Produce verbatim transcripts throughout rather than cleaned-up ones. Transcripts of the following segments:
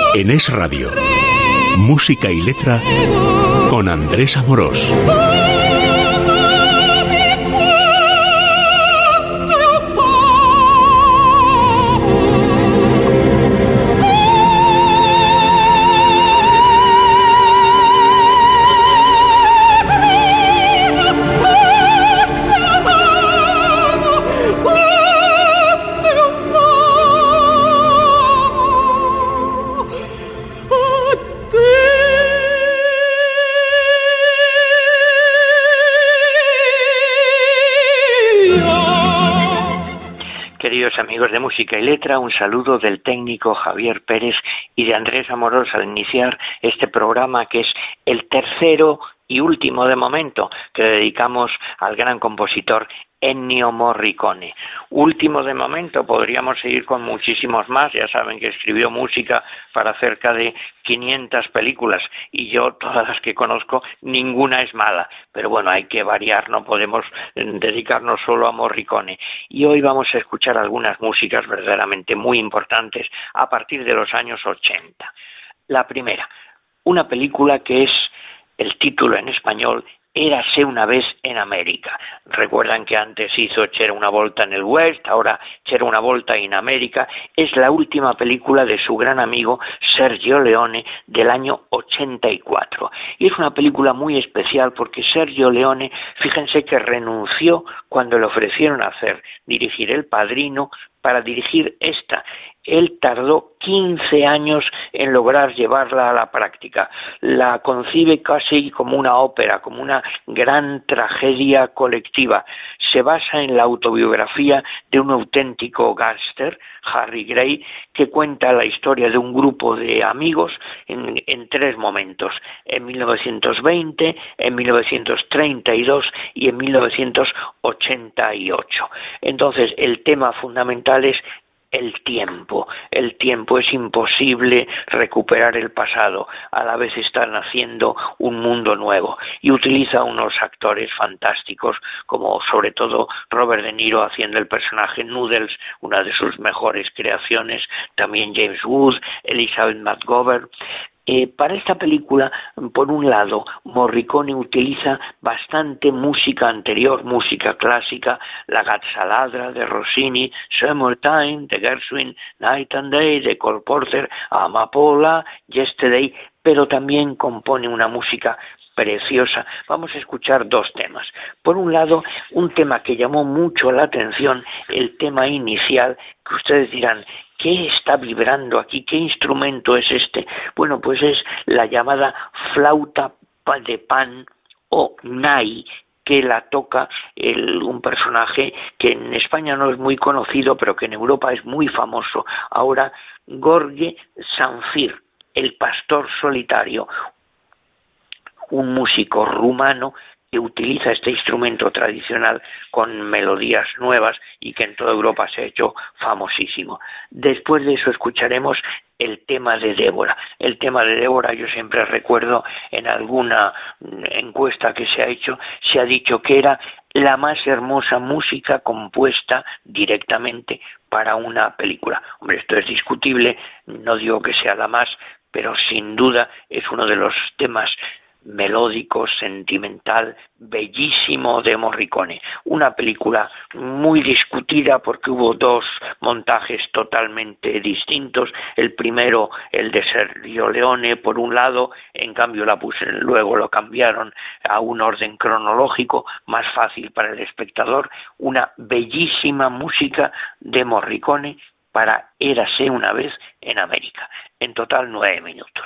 En Es Radio, música y letra con Andrés Amorós. Amigos de Música y Letra, un saludo del técnico Javier Pérez y de Andrés Amorós al iniciar este programa que es el tercero y último de momento que dedicamos al gran compositor Ennio Morricone. Último de momento, podríamos seguir con muchísimos más. Ya saben que escribió música para cerca de quinientas películas y yo, todas las que conozco, ninguna es mala. Pero bueno, hay que variar, no podemos dedicarnos solo a Morricone. Y hoy vamos a escuchar algunas músicas verdaderamente muy importantes a partir de los años ochenta. La primera, una película que es el título en español, Érase una vez en América. Recuerdan que antes hizo C'era una volta en el West, ahora C'era una volta in América. Es la última película de su gran amigo Sergio Leone del año ochenta y cuatro. Y es una película muy especial porque Sergio Leone, fíjense que renunció cuando le ofrecieron hacer, dirigir El Padrino, para dirigir esta. Él tardó quince años en lograr llevarla a la práctica. La concibe casi como una ópera, como una gran tragedia colectiva. Se basa en la autobiografía de un auténtico gángster, Harry Gray, que cuenta la historia de un grupo de amigos en, en tres momentos, en mil novecientos veinte, en mil novecientos treinta y dos y en mil novecientos ochenta y ocho. Entonces, el tema fundamental es el tiempo. El tiempo, es imposible recuperar el pasado, a la vez están haciendo un mundo nuevo, y utiliza unos actores fantásticos como sobre todo Robert De Niro haciendo el personaje Noodles, una de sus mejores creaciones, también James Woods, Elizabeth McGovern. Eh, para esta película, por un lado, Morricone utiliza bastante música anterior, música clásica, La Gazzaladra de Rossini, Summertime de Gershwin, Night and Day de Cole Porter, Amapola, Yesterday, pero también compone una música preciosa. Vamos a escuchar dos temas. Por un lado, un tema que llamó mucho la atención, el tema inicial, que ustedes dirán, ¿qué está vibrando aquí? ¿Qué instrumento es este? Bueno, pues es la llamada flauta de pan o nai, que la toca el, un personaje que en España no es muy conocido, pero que en Europa es muy famoso. Ahora, Gheorghe Zanfir, el pastor solitario, un músico rumano que utiliza este instrumento tradicional con melodías nuevas y que en toda Europa se ha hecho famosísimo. Después de eso escucharemos el tema de Débora. El tema de Débora, yo siempre recuerdo en alguna encuesta que se ha hecho, se ha dicho que era la más hermosa música compuesta directamente para una película. Hombre, esto es discutible, no digo que sea la más, pero sin duda es uno de los temas melódico, sentimental, bellísimo de Morricone. Una película muy discutida porque hubo dos montajes totalmente distintos. El primero, el de Sergio Leone, por un lado, en cambio la puse, luego lo cambiaron a un orden cronológico más fácil para el espectador. Una bellísima música de Morricone para Érase una vez en América. En total nueve minutos.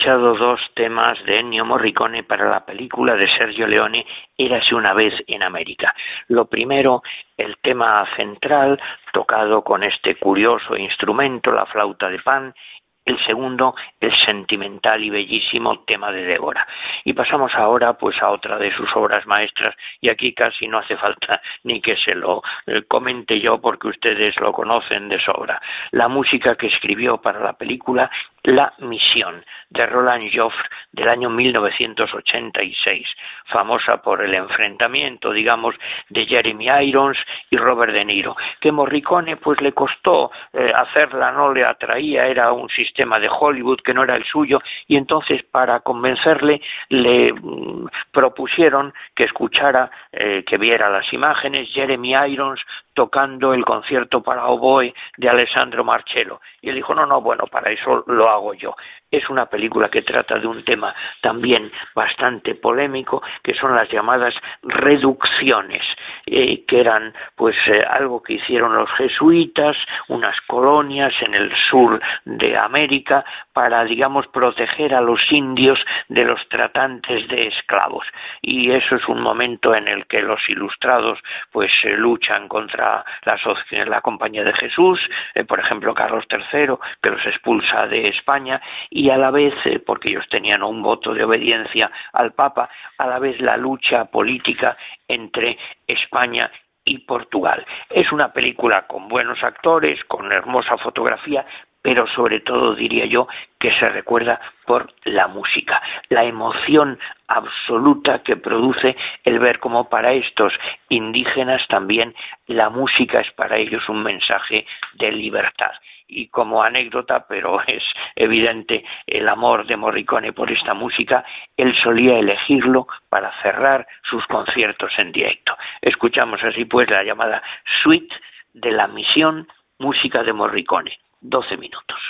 escuchado dos temas de Ennio Morricone para la película de Sergio Leone, Érase una vez en América. Lo primero, el tema central, tocado con este curioso instrumento, la flauta de Pan. El segundo, el sentimental y bellísimo tema de Débora. Y pasamos ahora pues a otra de sus obras maestras, y aquí casi no hace falta ni que se lo eh, comente yo porque ustedes lo conocen de sobra. La música que escribió para la película La Misión, de Roland Joffre, del año mil novecientos ochenta y seis, famosa por el enfrentamiento, digamos, de Jeremy Irons y Robert De Niro, que Morricone pues le costó eh, hacerla, no le atraía, era un sistema de Hollywood que no era el suyo, y entonces para convencerle le mm, propusieron que escuchara, eh, que viera las imágenes, Jeremy Irons tocando el concierto para oboe de Alessandro Marcello, y él dijo, no, no, bueno, para eso lo hago yo. Es una película que trata de un tema también bastante polémico, que son las llamadas reducciones, eh, que eran pues eh, algo que hicieron los jesuitas, unas colonias en el sur de América, para, digamos, proteger a los indios de los tratantes de esclavos. Y eso es un momento en el que los ilustrados pues eh, luchan contra la, la Compañía de Jesús, eh, por ejemplo Carlos tercero, que los expulsa de España, y a la vez, eh, porque ellos tenían un voto de obediencia al Papa, a la vez la lucha política entre España y Portugal. Es una película con buenos actores, con hermosa fotografía, pero sobre todo diría yo que se recuerda por la música, la emoción absoluta que produce el ver cómo para estos indígenas también la música es para ellos un mensaje de libertad. Y como anécdota, pero es evidente el amor de Morricone por esta música, él solía elegirlo para cerrar sus conciertos en directo. Escuchamos así pues la llamada Suite de La Misión, música de Morricone, doce minutos.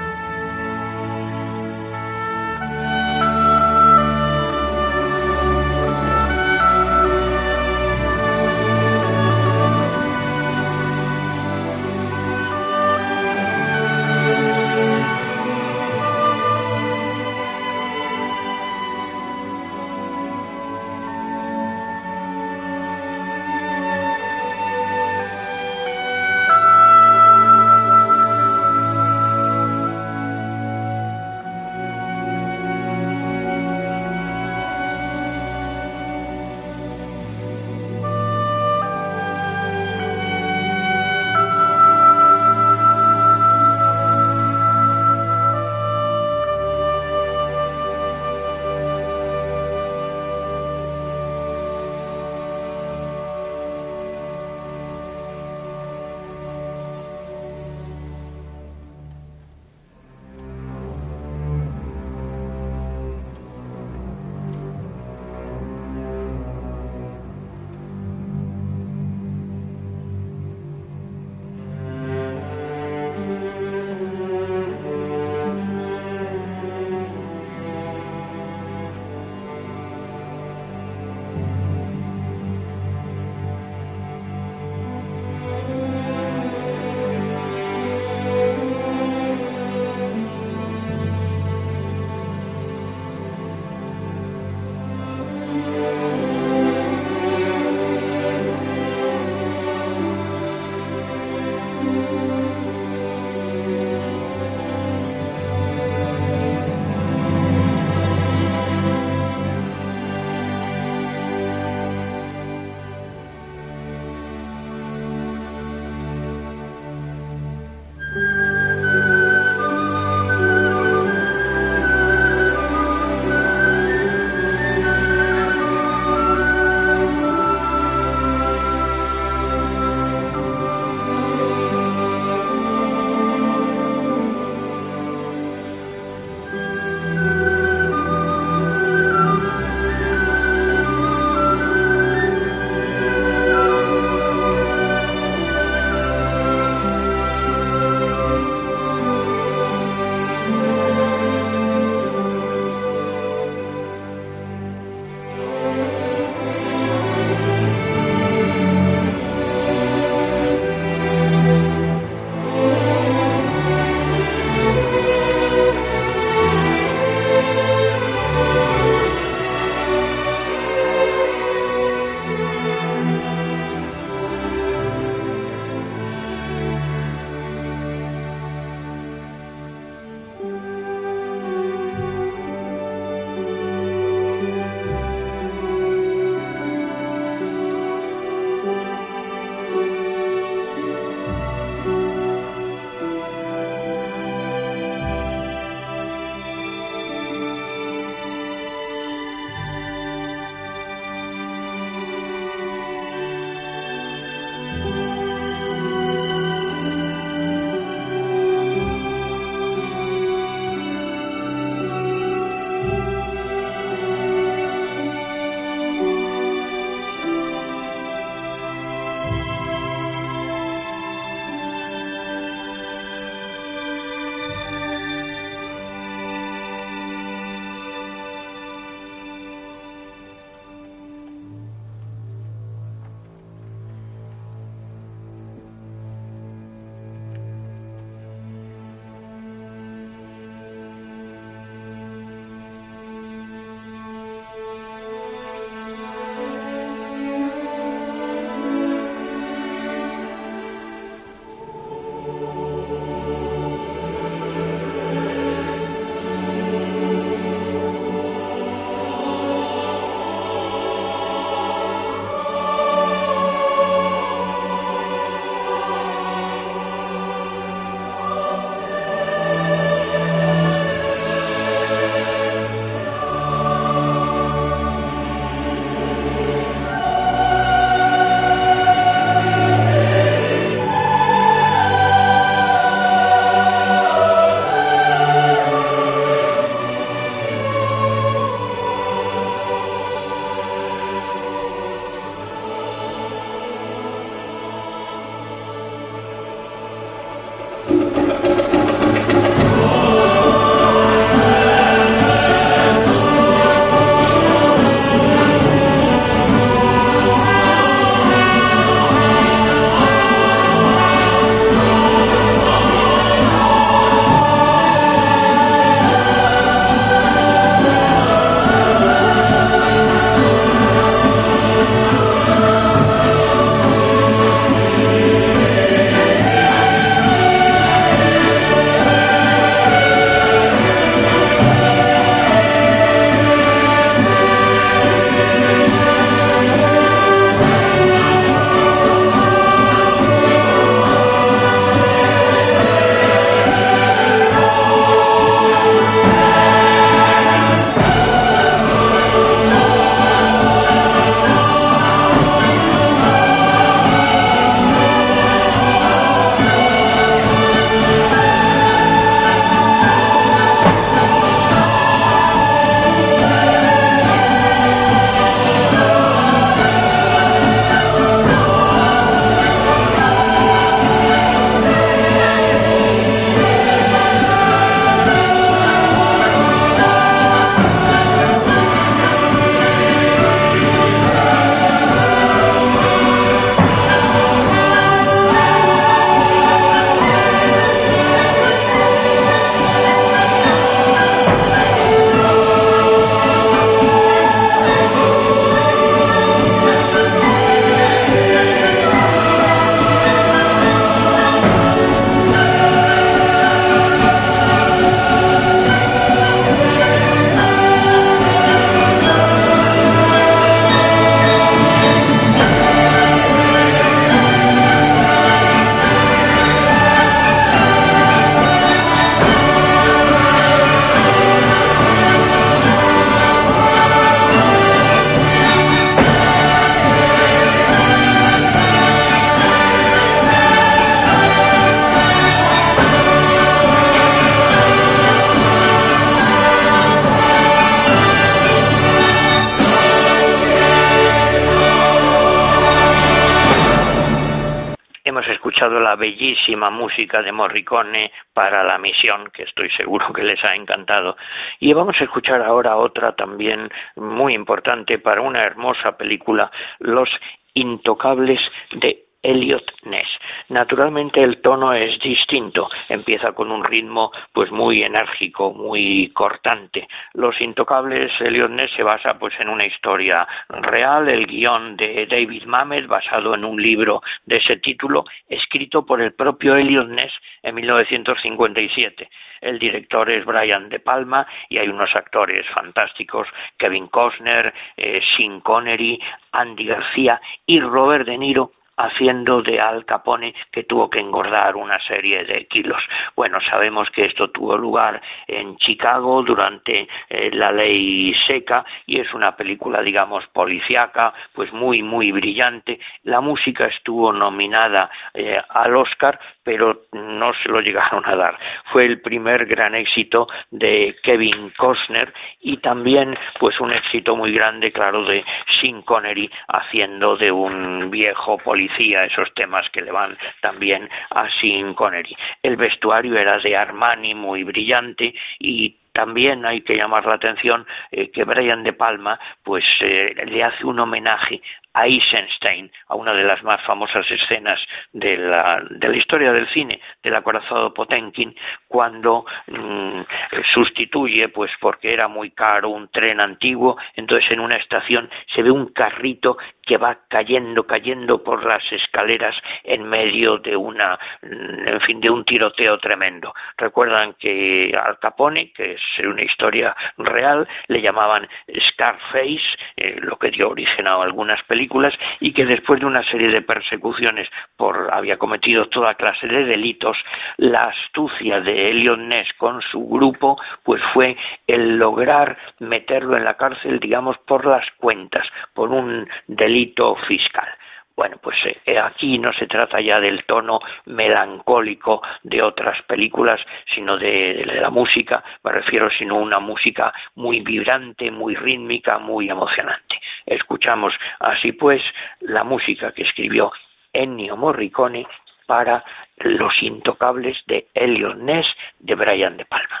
escuchado la bellísima música de Morricone para La Misión, que estoy seguro que les ha encantado. Y vamos a escuchar ahora otra también muy importante para una hermosa película, Los Intocables de Eliot Ness. Naturalmente el tono es distinto, empieza con un ritmo pues muy enérgico, muy cortante. Los Intocables, Eliot Ness se basa pues en una historia real, el guión de David Mamet, basado en un libro de ese título, escrito por el propio Eliot Ness en mil novecientos cincuenta y siete. El director es Brian De Palma y hay unos actores fantásticos, Kevin Costner, eh, Sean Connery, Andy García y Robert De Niro, haciendo de Al Capone, que tuvo que engordar una serie de kilos. Bueno, sabemos que esto tuvo lugar en Chicago durante eh, la ley seca y es una película, digamos, policíaca, pues muy, muy brillante. La música estuvo nominada eh, al Oscar, pero no se lo llegaron a dar. Fue el primer gran éxito de Kevin Costner y también pues un éxito muy grande, claro, de Sean Connery haciendo de un viejo policía, esos temas que le van también a Sean Connery. El vestuario era de Armani, muy brillante, y también hay que llamar la atención eh, que Brian De Palma pues eh, le hace un homenaje a Eisenstein, a una de las más famosas escenas de la, de la historia del cine, del acorazado Potemkin, cuando mmm, sustituye, pues porque era muy caro, un tren antiguo, entonces en una estación se ve un carrito que va cayendo, cayendo por las escaleras en medio de una, en fin, de un tiroteo tremendo. Recuerdan que Al Capone, que es una historia real, le llamaban Scarface, eh, lo que dio origen a algunas películas, y que después de una serie de persecuciones por había cometido toda clase de delitos, la astucia de Eliot Ness con su grupo pues fue el lograr meterlo en la cárcel, digamos, por las cuentas, por un delito fiscal. Bueno, pues eh, aquí no se trata ya del tono melancólico de otras películas, sino de, de la música, me refiero, sino una música muy vibrante, muy rítmica, muy emocionante. Escuchamos así pues la música que escribió Ennio Morricone para Los Intocables de Eliot Ness de Brian De Palma.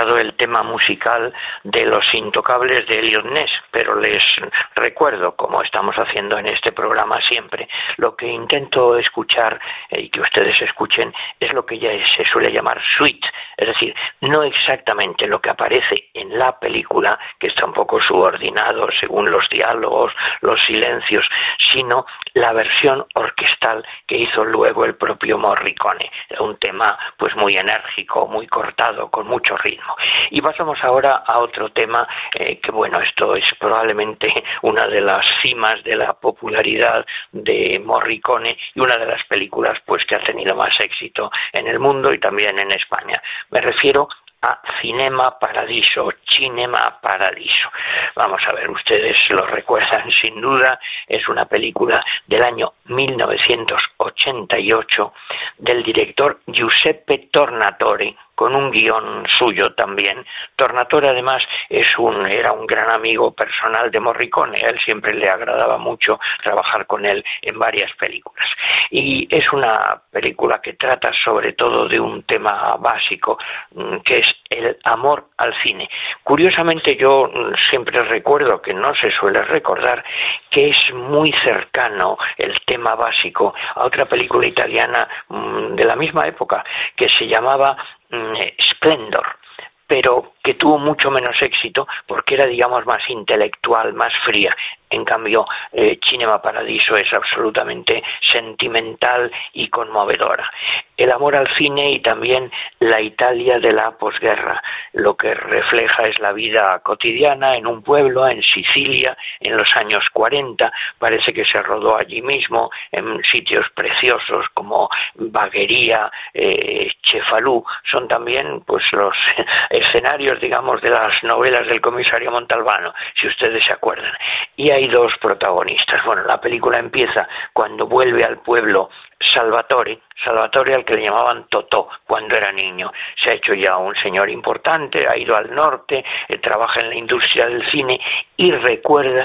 escuchado el tema musical de Los Intocables de Elliot Ness, pero les recuerdo, como estamos haciendo en este programa siempre, lo que intento escuchar eh, y que ustedes escuchen es lo que ya se suele llamar suite, es decir, no exactamente lo que aparece en la película, que está un poco subordinado según los diálogos, los silencios, sino la versión orquestal que hizo luego el propio Morricone, un tema pues muy enérgico, muy cortado, con mucho ritmo. Y pasamos ahora a otro tema eh, que bueno, esto es probablemente una de las cimas de la popularidad de Morricone y una de las películas pues que ha tenido más éxito en el mundo y también en España. Me refiero a Cinema Paradiso, Cinema Paradiso. Vamos a ver, ustedes lo recuerdan sin duda, es una película del año mil novecientos ochenta y ocho del director Giuseppe Tornatore, con un guión suyo también. Tornatore además es un, era un gran amigo personal de Morricone, a él siempre le agradaba mucho trabajar con él en varias películas. Y es una película que trata sobre todo de un tema básico, que es el amor al cine. Curiosamente yo siempre recuerdo, que no se suele recordar, que es muy cercano el tema básico a otra película italiana de la misma época que se llamaba Splendor, pero que tuvo mucho menos éxito porque era, digamos, más intelectual, más fría. En cambio, eh, Cinema Paradiso es absolutamente sentimental y conmovedora. El amor al cine y también la Italia de la posguerra. Lo que refleja es la vida cotidiana en un pueblo, en Sicilia, en los años cuarenta. Parece que se rodó allí mismo, en sitios preciosos como Bagheria, eh, Cefalù. Son también pues los escenarios, digamos, de las novelas del comisario Montalbano, si ustedes se acuerdan. Y hay dos protagonistas. Bueno, la película empieza cuando vuelve al pueblo Salvatore, Salvatore al que le llamaban Totò cuando era niño. Se ha hecho ya un señor importante, ha ido al norte, eh, trabaja en la industria del cine y recuerda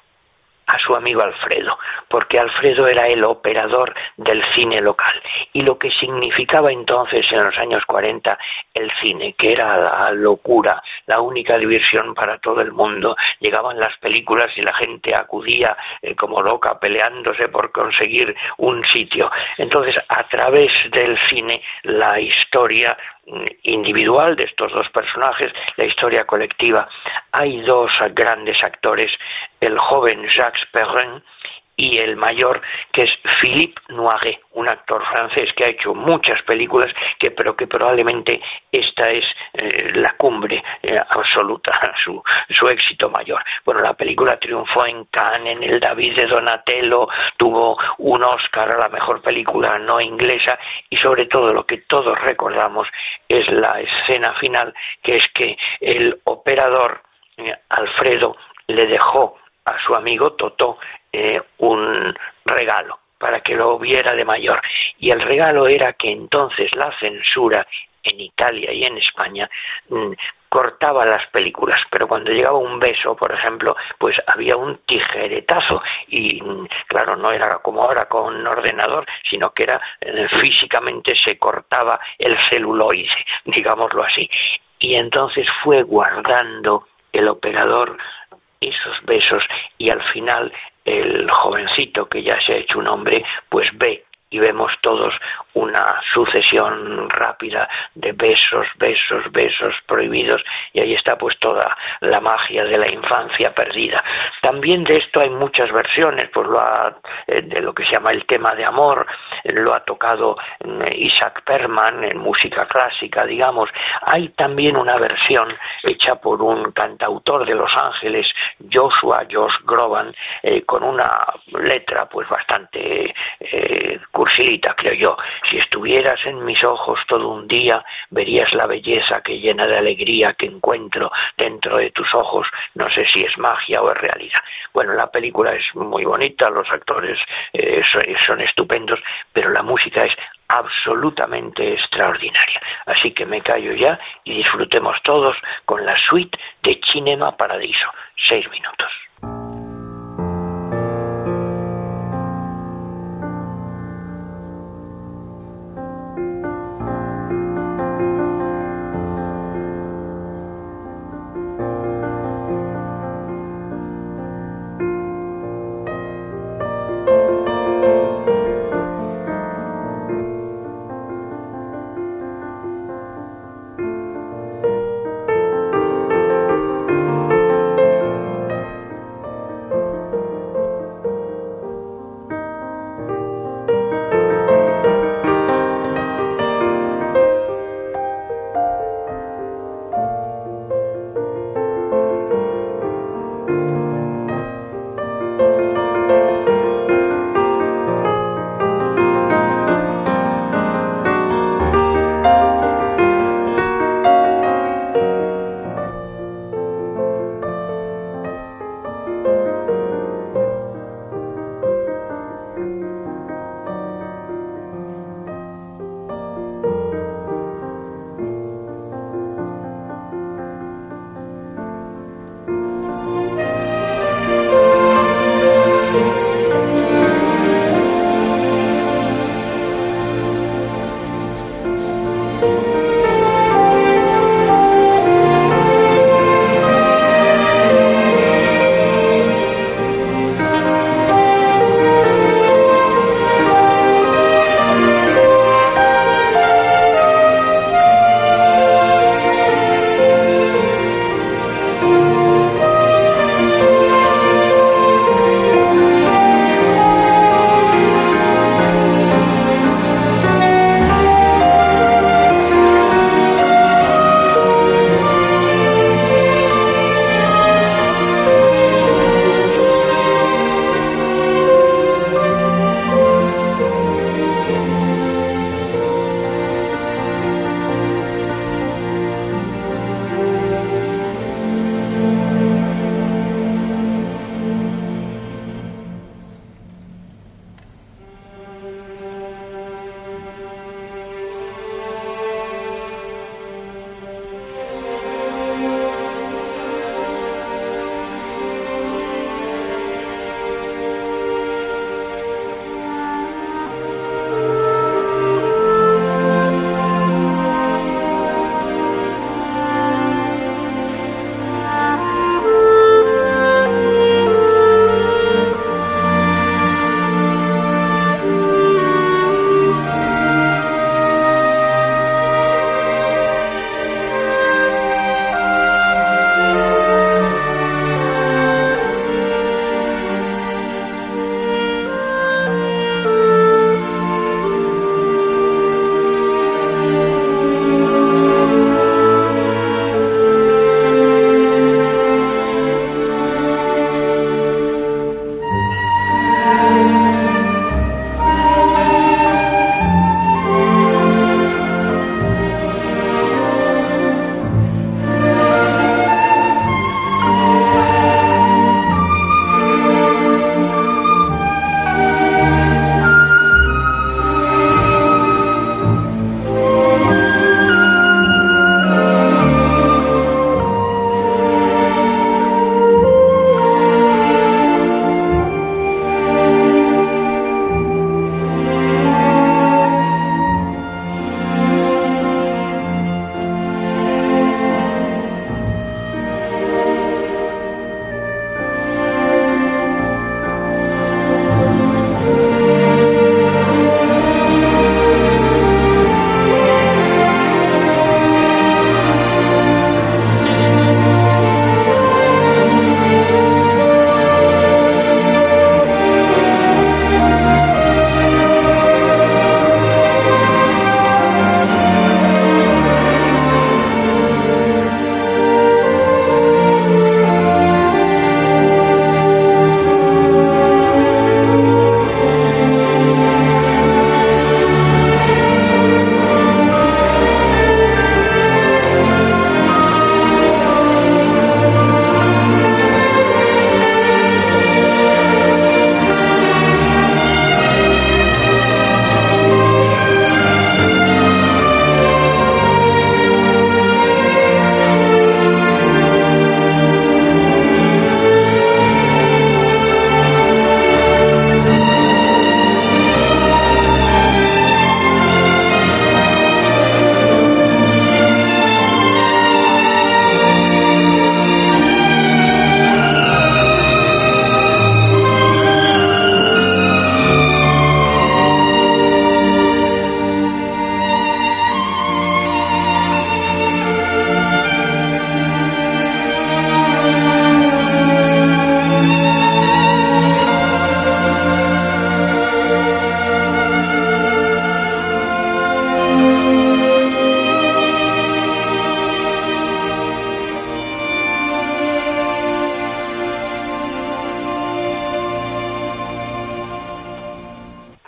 a su amigo Alfredo, porque Alfredo era el operador del cine local, y lo que significaba entonces en los años cuarenta el cine, que era la locura, la única diversión para todo el mundo. Llegaban las películas y la gente acudía eh, como loca, peleándose por conseguir un sitio. Entonces, a través del cine, la historia individual de estos dos personajes, la historia colectiva. Hay dos grandes actores, el joven Jacques Perrin y el mayor, que es Philippe Noiret, un actor francés que ha hecho muchas películas, que pero que probablemente esta es eh, la cumbre eh, absoluta, su, su éxito mayor. Bueno, la película triunfó en Cannes, en el David de Donatello, tuvo un Oscar a la mejor película no inglesa, y sobre todo lo que todos recordamos es la escena final, que es que el operador eh, Alfredo le dejó a su amigo Totò eh, un regalo para que lo viera de mayor, y el regalo era que entonces la censura en Italia y en España mmm, cortaba las películas, pero cuando llegaba un beso, por ejemplo, pues había un tijeretazo, y claro, no era como ahora con ordenador, sino que era eh, físicamente se cortaba el celuloide, digámoslo así, y entonces fue guardando el operador esos besos, y al final el jovencito, que ya se ha hecho un hombre, pues ve, y vemos todos una sucesión rápida de besos, besos, besos prohibidos, y ahí está pues toda la magia de la infancia perdida. También de esto hay muchas versiones, pues lo ha, de lo que se llama el tema de amor, lo ha tocado Isaac Perman en música clásica, digamos. Hay también una versión hecha por un cantautor de Los Ángeles, Joshua Josh Groban, eh, con una letra pues bastante eh, cursilita, creo yo. Si estuvieras en mis ojos todo un día, verías la belleza que llena de alegría que encuentro dentro de tus ojos. No sé si es magia o es realidad. Bueno, la película es muy bonita, los actores eh, son, son estupendos, pero la música es absolutamente extraordinaria. Así que me callo ya y disfrutemos todos con la suite de Cinema Paradiso. Seis minutos.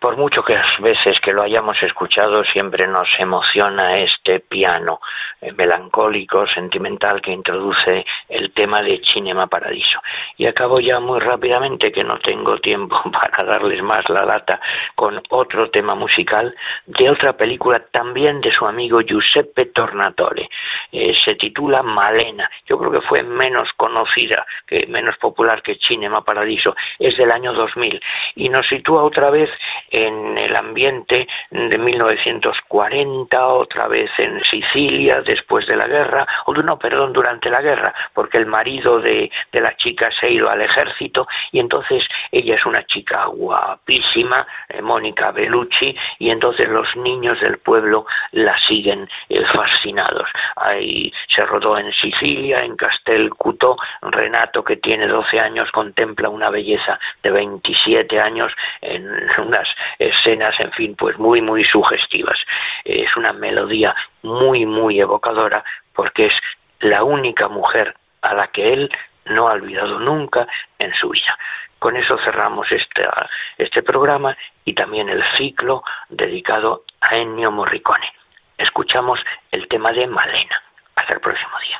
Por mucho que las veces que lo hayamos escuchado, siempre nos emociona este piano eh, melancólico, sentimental, que introduce el tema de Cinema Paradiso. Y acabo ya muy rápidamente, que no tengo tiempo para darles más la lata, con otro tema musical de otra película también de su amigo Giuseppe Tornatore. Eh, se titula Malena. Yo creo que fue menos conocida, que menos popular que Cinema Paradiso. Es del año dos mil y nos sitúa otra vez en el ambiente de mil novecientos cuarenta, otra vez en Sicilia después de la guerra, o no, perdón, durante la guerra, porque el marido de, de la chica se ha ido al ejército y entonces ella es una chica guapísima, eh, Mónica Bellucci, y entonces los niños del pueblo la siguen eh, fascinados. Ahí se rodó en Sicilia, en Castelcuto. Renato, que tiene doce años, contempla una belleza de veintisiete años en unas escenas, en fin, pues muy, muy sugestivas. Es una melodía muy, muy evocadora, porque es la única mujer a la que él no ha olvidado nunca en su vida. Con eso cerramos este, este programa y también el ciclo dedicado a Ennio Morricone. Escuchamos el tema de Malena. Hasta el próximo día.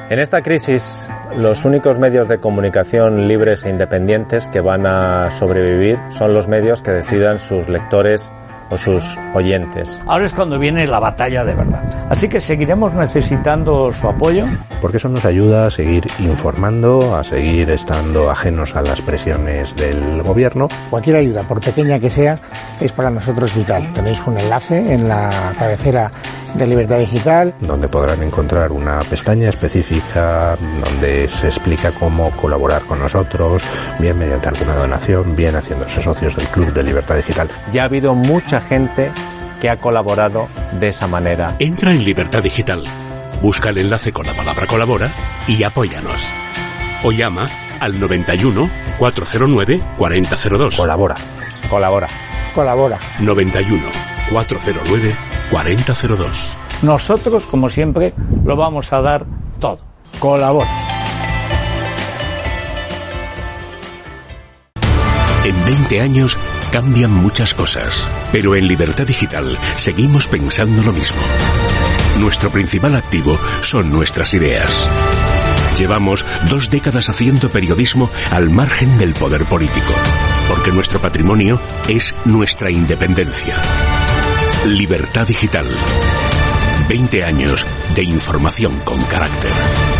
En esta crisis, los únicos medios de comunicación libres e independientes que van a sobrevivir son los medios que decidan sus lectores o sus oyentes. Ahora es cuando viene la batalla de verdad. Así que seguiremos necesitando su apoyo. Porque eso nos ayuda a seguir informando, a seguir estando ajenos a las presiones del gobierno. Cualquier ayuda, por pequeña que sea, es para nosotros vital. Tenéis un enlace en la cabecera de Libertad Digital, donde podrán encontrar una pestaña específica donde se explica cómo colaborar con nosotros, bien mediante alguna donación, bien haciéndose socios del Club de Libertad Digital. Ya ha habido mucha gente que ha colaborado de esa manera. Entra en Libertad Digital, busca el enlace con la palabra colabora y apóyanos. O llama al noventa y uno, cuatrocientos nueve, cuarenta cero dos. Colabora. Colabora. Colabora. noventa y uno, cuatrocientos nueve, cuarenta cero dos. Nosotros, como siempre, lo vamos a dar todo. Colabora. En veinte años cambian muchas cosas, pero en Libertad Digital seguimos pensando lo mismo. Nuestro principal activo son nuestras ideas. Llevamos dos décadas haciendo periodismo al margen del poder político, porque nuestro patrimonio es nuestra independencia. Libertad Digital. veinte años de información con carácter.